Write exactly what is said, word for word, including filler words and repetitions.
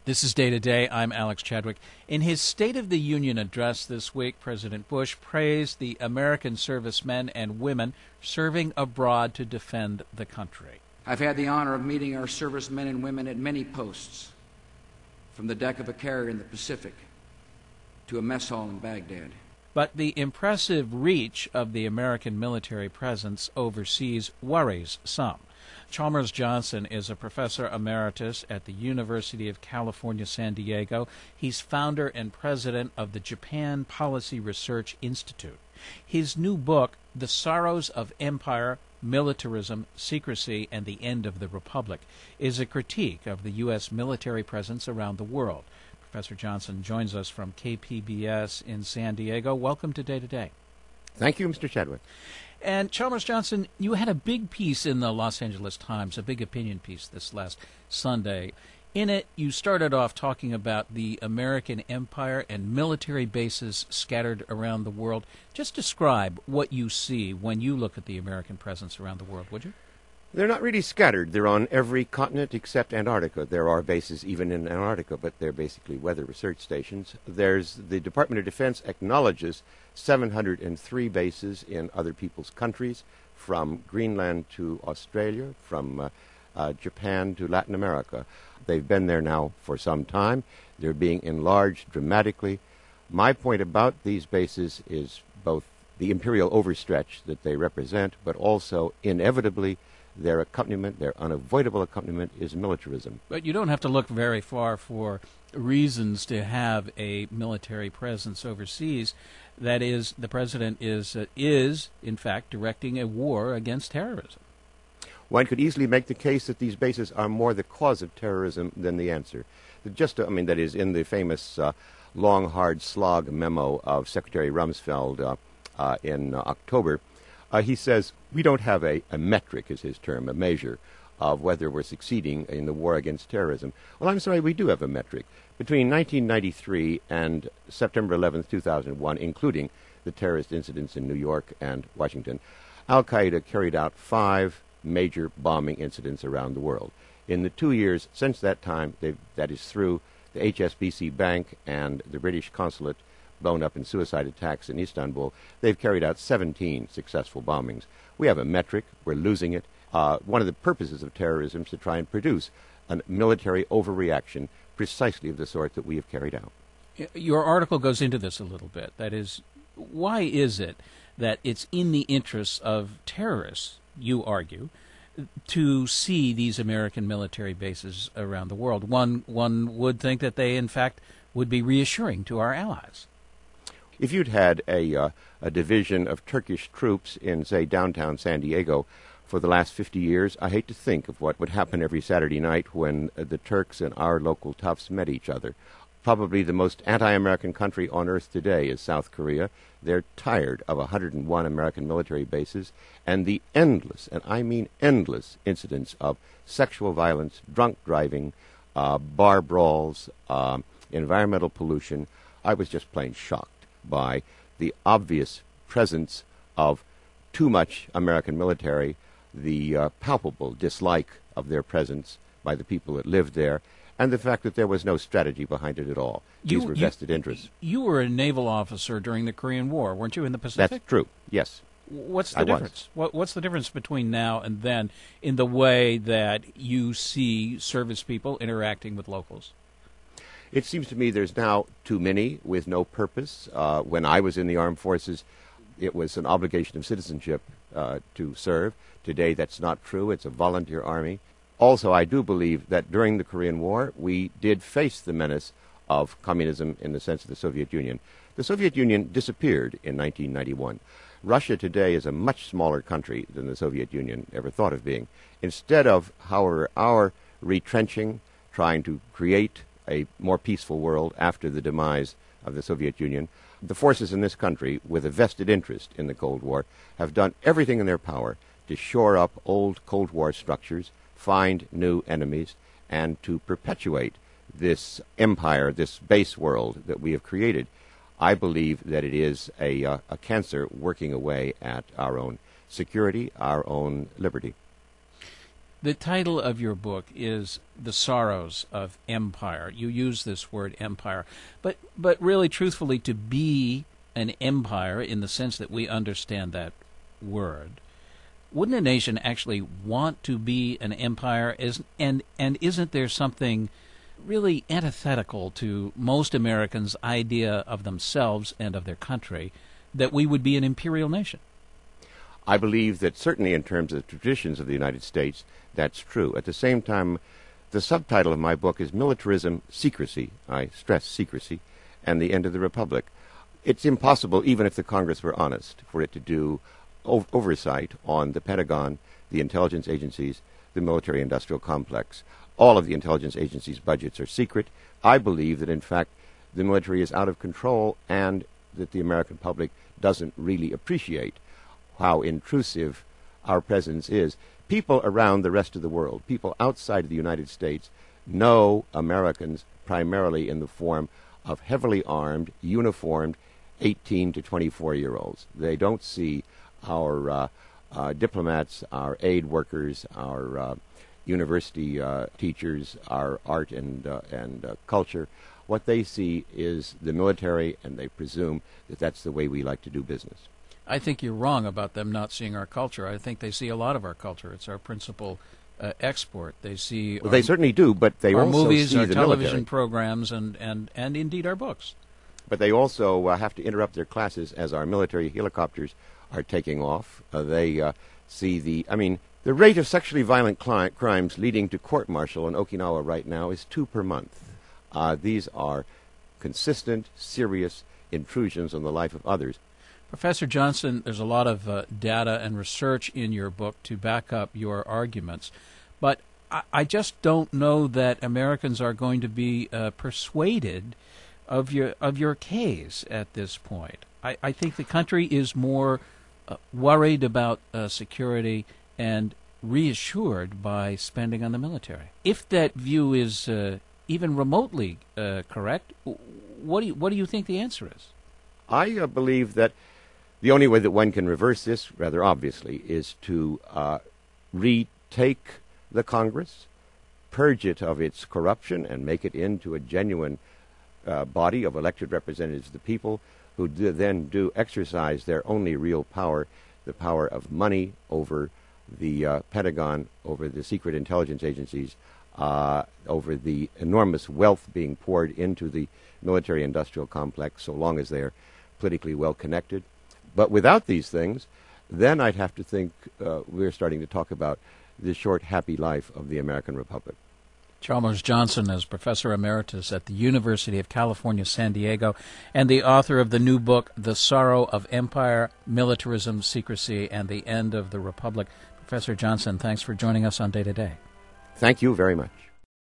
This is Day to Day. I'm Alex Chadwick. In his State of the Union address this week, President Bush praised the American servicemen and women serving abroad to defend the country. I've had the honor of meeting our servicemen and women at many posts, from the deck of a carrier in the Pacific to a mess hall in Baghdad. But the impressive reach of the American military presence overseas worries some. Chalmers Johnson is a professor emeritus at the University of California, San Diego. He's founder and president of the Japan Policy Research Institute. His new book, The Sorrows of Empire, Militarism, Secrecy, and the End of the Republic, is a critique of the U S military presence around the world. Professor Johnson joins us from K P B S in San Diego. Welcome to Day to Day. Thank you, Mister Chadwick. And Chalmers Johnson, you had a big piece in the Los Angeles Times, a big opinion piece this last Sunday. In it, you started off talking about the American empire and military bases scattered around the world. Just describe what you see when you look at the American presence around the world, would you? They're not really scattered. They're on every continent except Antarctica. There are bases even in Antarctica, but they're basically weather research stations. There's the Department of Defense acknowledges seven hundred three bases in other people's countries, from Greenland to Australia, from uh, uh, Japan to Latin America. They've been there now for some time. They're being enlarged dramatically. My point about these bases is both the imperial overstretch that they represent, but also inevitably their accompaniment, their unavoidable accompaniment, is militarism. But you don't have to look very far for reasons to have a military presence overseas. That is, the president is, uh, is in fact, directing a war against terrorism. One could easily make the case that these bases are more the cause of terrorism than the answer. Just, I mean, that is in the famous uh, long, hard slog memo of Secretary Rumsfeld uh, uh, in uh, October. Uh, he says, we don't have a, a metric, is his term, a measure of whether we're succeeding in the war against terrorism. Well, I'm sorry, we do have a metric. Between nineteen ninety-three and September eleventh, two thousand one, including the terrorist incidents in New York and Washington, Al-Qaeda carried out five major bombing incidents around the world. In the two years since that time, they've, that is through the H S B C Bank and the British consulate blown up in suicide attacks in Istanbul, they've carried out seventeen successful bombings. We have a metric. We're losing it. Uh, one of the purposes of terrorism is to try and produce a military overreaction precisely of the sort that we have carried out. Your article goes into this a little bit. That is, why is it that it's in the interests of terrorists, you argue, to see these American military bases around the world? One, one would think that they, in fact, would be reassuring to our allies. If you'd had a, uh, a division of Turkish troops in, say, downtown San Diego for the last fifty years, I hate to think of what would happen every Saturday night when uh, the Turks and our local toughs met each other. Probably the most anti-American country on earth today is South Korea. They're tired of one hundred one American military bases and the endless, and I mean endless, incidents of sexual violence, drunk driving, uh, bar brawls, uh, environmental pollution. I was just plain shocked by the obvious presence of too much American military, the uh, palpable dislike of their presence by the people that lived there, and the fact that there was no strategy behind it at all. These You- were you- vested interests. You were a naval officer during the Korean War, weren't you, in the Pacific? That's true, yes. What's the I was. difference? What, what's the difference between now and then in the way that you see service people interacting with locals? It seems to me there's now too many with no purpose. Uh, when I was in the armed forces, it was an obligation of citizenship uh, to serve. Today, that's not true. It's a volunteer army. Also, I do believe that during the Korean War, we did face the menace of communism in the sense of the Soviet Union. The Soviet Union disappeared in nineteen ninety-one. Russia today is a much smaller country than the Soviet Union ever thought of being. Instead of, however, our retrenching, trying to create a more peaceful world after the demise of the Soviet Union, the forces in this country, with a vested interest in the Cold War, have done everything in their power to shore up old Cold War structures, find new enemies, and to perpetuate this empire, this base world that we have created. I believe that it is a, uh, a cancer working away at our own security, our own liberty. The title of your book is The Sorrows of Empire. You use this word empire. But, but really, truthfully, to be an empire in the sense that we understand that word, wouldn't a nation actually want to be an empire? Is, and, and isn't there something really antithetical to most Americans' idea of themselves and of their country that we would be an imperial nation? I believe that certainly in terms of the traditions of the United States, that's true. At the same time, the subtitle of my book is Militarism, Secrecy. I stress secrecy, and the End of the Republic. It's impossible, even if the Congress were honest, for it to do o- oversight on the Pentagon, the intelligence agencies, the military-industrial complex. All of the intelligence agencies' budgets are secret. I believe that, in fact, the military is out of control and that the American public doesn't really appreciate how intrusive our presence is. People around the rest of the world, people outside of the United States, know Americans primarily in the form of heavily armed, uniformed eighteen to twenty-four-year-olds. They don't see our uh, uh, diplomats, our aid workers, our uh, university uh, teachers, our art and, uh, and uh, culture. What they see is the military, and they presume that that's the way we like to do business. I think you're wrong about them not seeing our culture. I think they see a lot of our culture. It's our principal uh, export. They see well, our, they certainly do, but they our also movies, see our the television military. programs, and, and, and indeed our books. But they also uh, have to interrupt their classes as our military helicopters are taking off. Uh, they uh, see the, I mean, the rate of sexually violent cli- crimes leading to court-martial in Okinawa right now is two per month. Uh, these are consistent, serious intrusions on the life of others. Professor Johnson, there's a lot of uh, data and research in your book to back up your arguments, but I, I just don't know that Americans are going to be uh, persuaded of your of your case at this point. I, I think the country is more uh, worried about uh, security and reassured by spending on the military. If that view is uh, even remotely uh, correct, what do you, what do you think the answer is? I uh, believe that the only way that one can reverse this, rather obviously, is to uh, retake the Congress, purge it of its corruption, and make it into a genuine uh, body of elected representatives of the people who do, then do exercise their only real power, the power of money over the uh, Pentagon, over the secret intelligence agencies, uh, over the enormous wealth being poured into the military-industrial complex, so long as they're politically well-connected. But without these things, then I'd have to think uh, we're starting to talk about the short, happy life of the American Republic. Chalmers Johnson is Professor Emeritus at the University of California, San Diego, and the author of the new book, The Sorrow of Empire, Militarism, Secrecy, and the End of the Republic. Professor Johnson, thanks for joining us on Day to Day. Thank you very much.